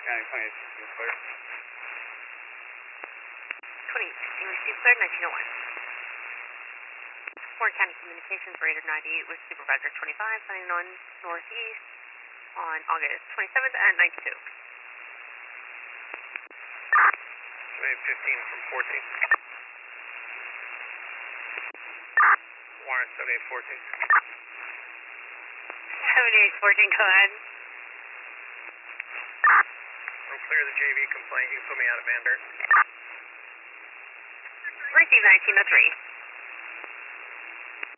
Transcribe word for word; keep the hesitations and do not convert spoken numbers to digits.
County twenty sixteen clear. twenty sixteen received clear, nineteen oh one. Warren County Communications, Raider ninety-eight with Supervisor twenty-five, signing on northeast on August twenty-seventh at ninety-two. seventy-eight fifteen from fourteen. Warren seventy-eight fourteen. seventy-eight fourteen, go ahead. I'll clear the J V complaint. You can put me out of Van Buren. Receive nineteen oh three.